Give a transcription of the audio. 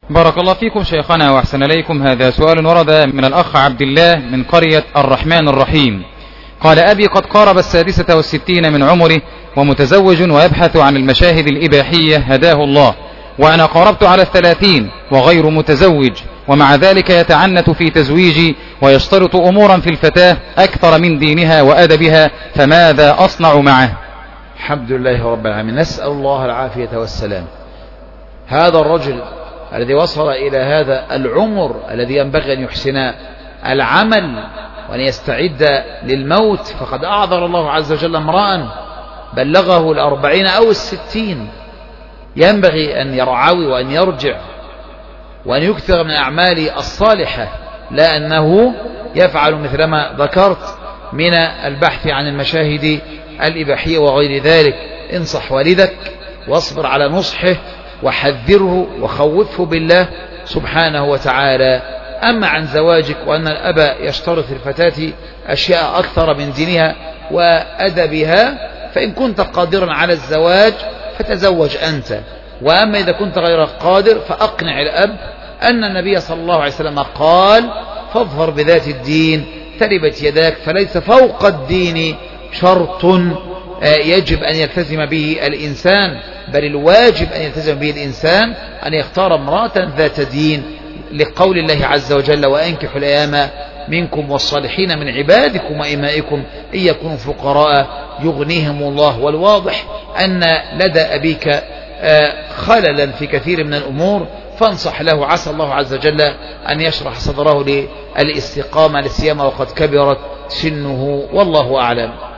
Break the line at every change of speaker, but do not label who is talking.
بارك الله فيكم شيخنا وأحسن إليكم. هذا سؤال ورد من الأخ عبد الله من قرية الرحمن الرحيم. قال: أبي قد قارب 66 من عمره ومتزوج ويبحث عن المشاهد الإباحية هداه الله، وأنا قاربت على 30 وغير متزوج، ومع ذلك يتعنت في تزويجي ويشترط أمورا في الفتاة أكثر من دينها وأدبها، فماذا أصنع معه؟
الحمد لله رب العالمين، نسأل الله العافية والسلام. هذا الرجل الذي وصل إلى هذا العمر الذي ينبغي أن يحسن العمل وأن يستعد للموت، فقد أعذر الله عز وجل امرأ بلغه 40 أو 60، ينبغي أن يرعوي وأن يرجع وأن يكثر من أعمال الصالحة، لا أنه يفعل مثلما ذكرت من البحث عن المشاهد الإباحية وغير ذلك. انصح والدك واصبر على نصحه وحذره وخوفه بالله سبحانه وتعالى. أما عن زواجك وأن الأب يشترط الفتاة أشياء أكثر من دينها وأدبها، فإن كنت قادرا على الزواج فتزوج أنت، وأما إذا كنت غير قادر فأقنع الأب أن النبي صلى الله عليه وسلم قال: فاظفر بذات الدين تربت يداك. فليس فوق الدين شرط يجب أن يلتزم به الإنسان، بل الواجب أن يلتزم به الإنسان أن يختار امرأة ذات دين، لقول الله عز وجل: وأنكحوا الأيام منكم والصالحين من عبادكم وإمائكم إن يكونوا فقراء يغنيهم الله. والواضح أن لدى أبيك خللا في كثير من الأمور، فانصح له، عسى الله عز وجل أن يشرح صدره للاستقامة، لسيما وقد كبرت سنه، والله أعلم.